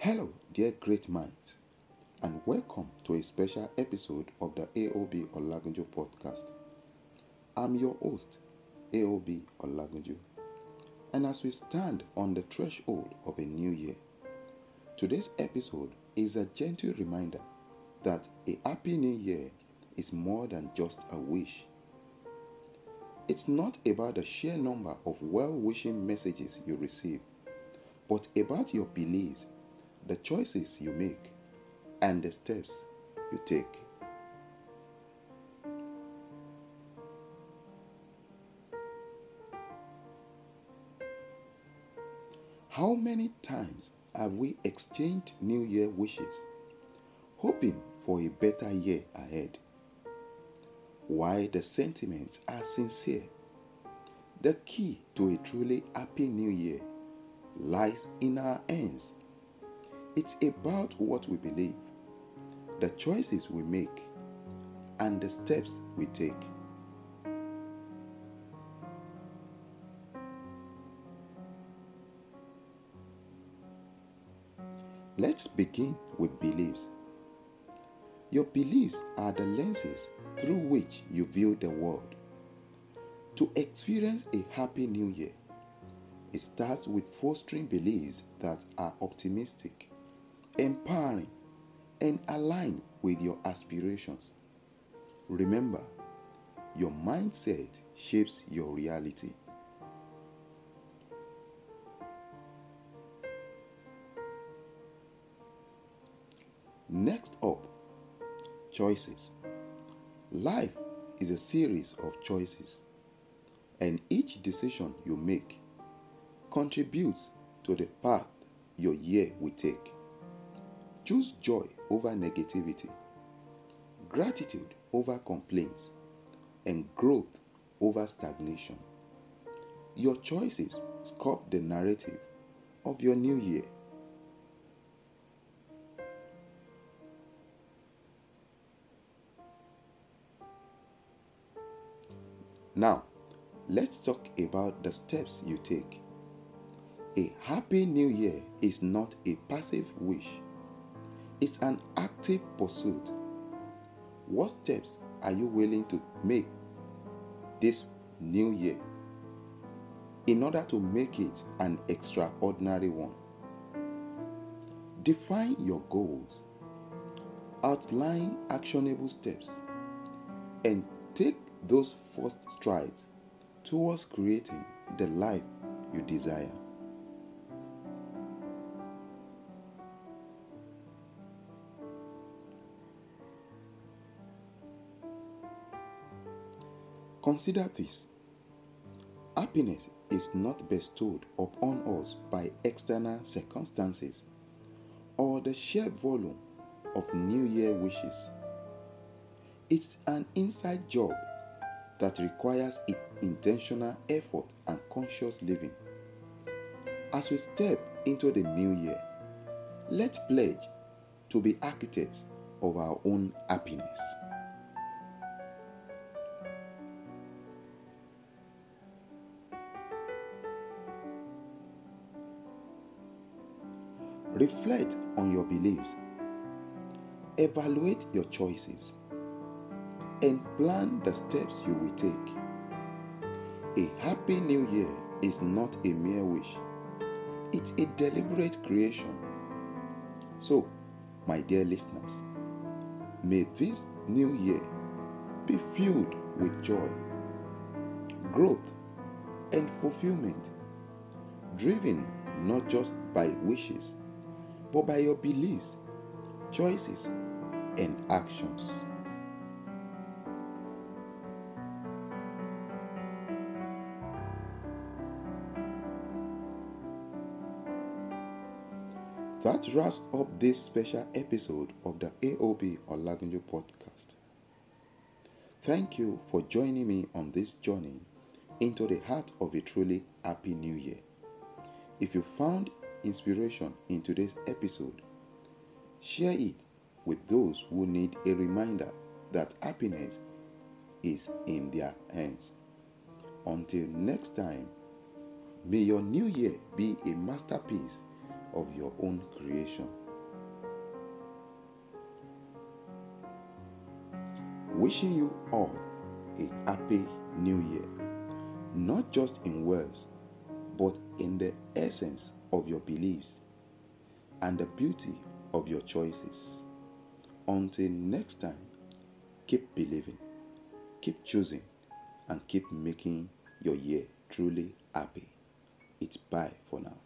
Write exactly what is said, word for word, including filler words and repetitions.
Hello, dear great minds, and welcome to a special episode of the A O B Olagunjo podcast. I'm your host, A O B Olagunjo, and as we stand on the threshold of a new year, today's episode is a gentle reminder that a happy new year is more than just a wish. It's not about the sheer number of well-wishing messages you receive, but about your beliefs, the choices you make, and the steps you take. How many times have we exchanged New Year wishes, hoping for a better year ahead? While the sentiments are sincere, the key to a truly happy New Year lies in our hands. It's about what we believe, the choices we make, and the steps we take. Let's begin with beliefs. Your beliefs are the lenses through which you view the world. To experience a happy new year, it starts with fostering beliefs that are optimistic, empowering, and aligned with your aspirations. Remember, your mindset shapes your reality. Next up, choices. Life is a series of choices, and each decision you make contributes to the path your year will take. Choose joy over negativity, gratitude over complaints, and growth over stagnation. Your choices sculpt the narrative of your new year. Now, let's talk about the steps you take. A happy new year is not a passive wish. It's an active pursuit. What steps are you willing to make this new year in order to make it an extraordinary one? Define your goals, outline actionable steps, and take those first strides towards creating the life you desire. Consider this. Happiness is not bestowed upon us by external circumstances or the sheer volume of New Year wishes. It's an inside job that requires intentional effort and conscious living. As we step into the new year, let's pledge to be architects of our own happiness. Reflect on your beliefs, evaluate your choices, and plan the steps you will take. A happy new year is not a mere wish, it's a deliberate creation. So, my dear listeners, may this new year be filled with joy, growth, and fulfillment, driven not just by wishes, but by your beliefs, choices, and actions. That wraps up this special episode of the A O B Olagunjo podcast. Thank you for joining me on this journey into the heart of a truly happy new year. If you found inspiration in today's episode, share it with those who need a reminder that happiness is in their hands. Until next time, may your new year be a masterpiece of your own creation. Wishing you all a happy new year, not just in words, but in the essence of your beliefs and the beauty of your choices. Until next time, keep believing, keep choosing, and keep making your year truly happy. It's bye for now.